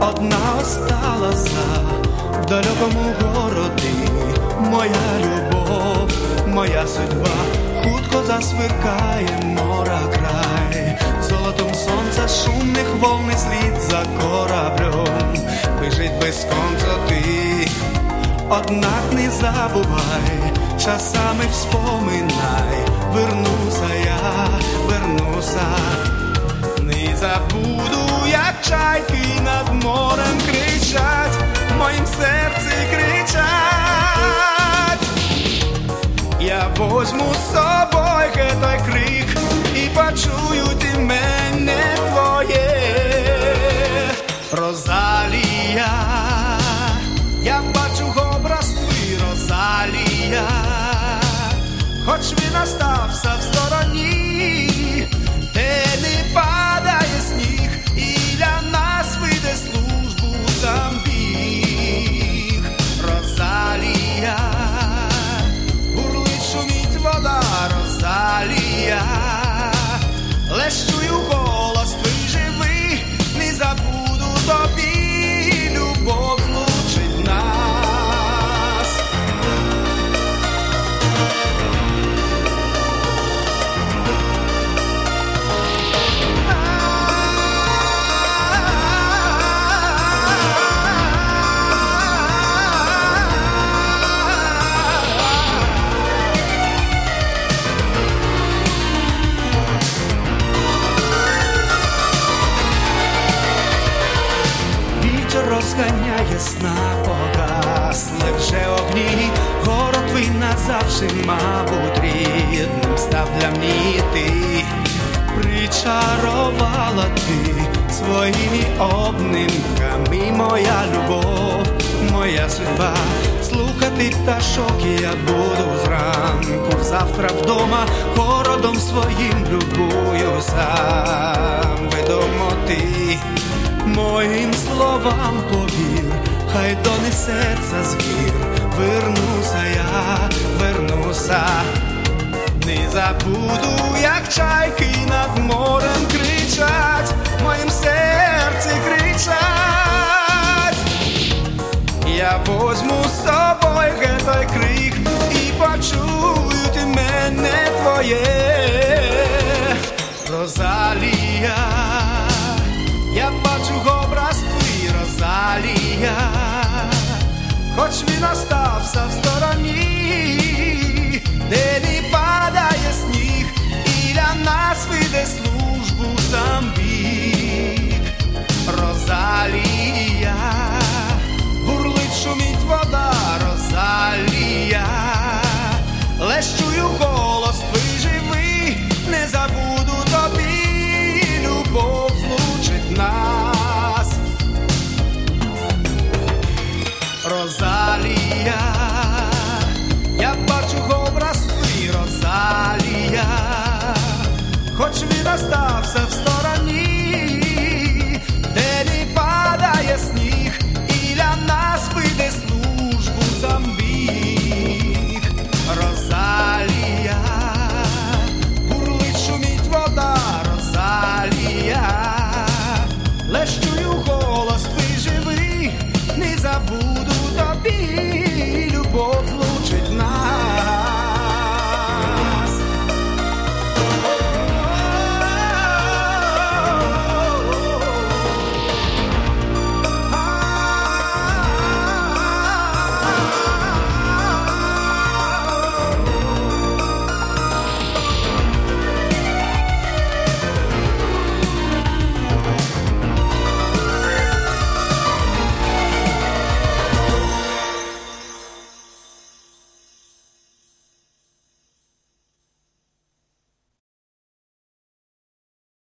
одна осталася в далекому городі. Моя любов, моя судьба, хутко засверкає мора край. Золотом сонця шумних волни слід за кораблем біжить без конца ти. Однак не забувай, часами вспоминай, вернуся я, вернуся. Не забуду, як чайки над морем кричать, в моїм серці кричать. Я возьму з собою той крик і почують ім'я твоє. Розалія, я бачу образ твій, Розалія, хоч він остався в стороні, де не падає сніг, і для нас вийде службу сам біг. Розалія, бурлить, шумить вода, Розалія, лиш чую голос твій живий, не забуду тобі, любов злучить нас. Розганяє сна, погасли вже огні, город твій назавжди, мабуть, рідним став для мене ти. Причарувала ти своїми обнимками, моя любов, моя судьба. Слухати пташок я буду зранку, завтра вдома городом своїм любуюся. Відомо ти моїм словам повір, хай донесеться звір. Вернуся я, вернуся. Не забуду, як чайки над морем кричать.